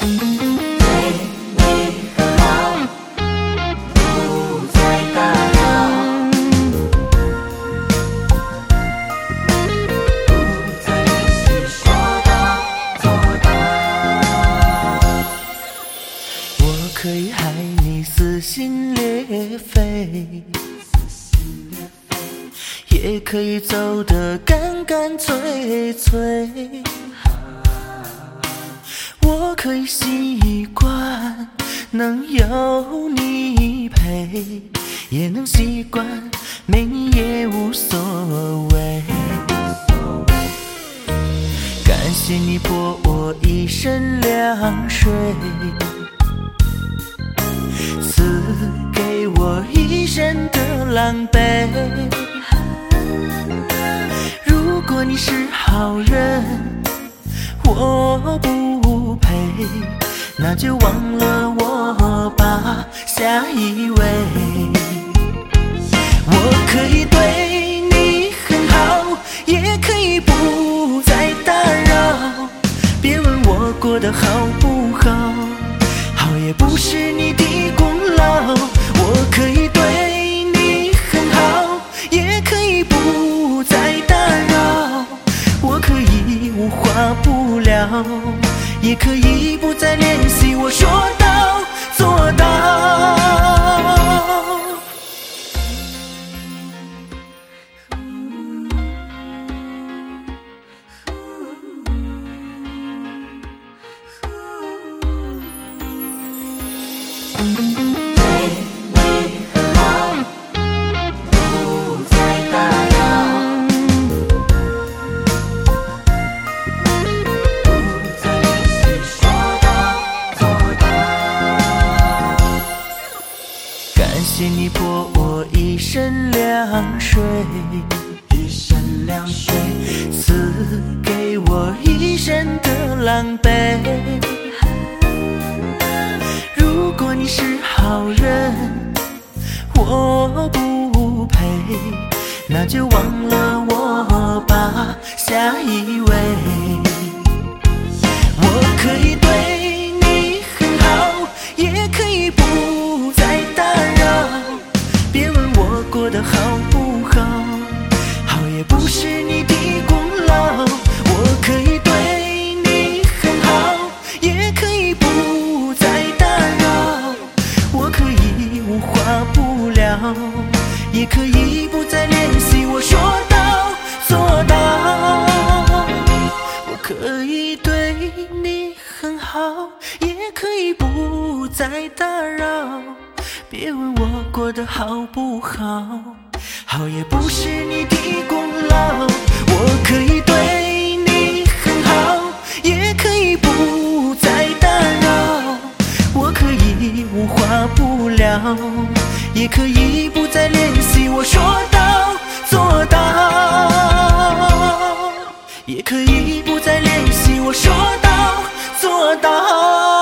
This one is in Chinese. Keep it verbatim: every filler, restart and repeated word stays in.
可以害你撕心裂肺，也可以走得干干脆脆。我可以习惯能有你陪，也能习惯没你也无所谓。感谢你泼我一身凉水，赐给我一身的狼狈。如果你是好人，我不配，那就忘了我吧，下一位。我可以对你很好，也可以不再打扰，别问我过得好不好，好也不是你的功劳。我可以对你很好，也可以不再打扰，我可以无话不聊，也可以不再联系，我说到做到。谢你泼我一身凉水，一身凉水，赐给我一身的狼狈。如果你是好人，我不配，那就忘了我吧，下一位。我可以对你很好，也可以不再打扰，别问我过得好不好，好也不是你的功劳。我可以对你很好，也可以不再打扰，我可以无话不聊，也可以不再联系，我说到做到。我可以对你很好，也可以不再打扰，别问我过得好不好，好也不是你的功劳。我可以对你很好，也可以不再打扰，我可以无话不聊，也可以不再联系，我说到做到。也可以不再联系，我说到做到。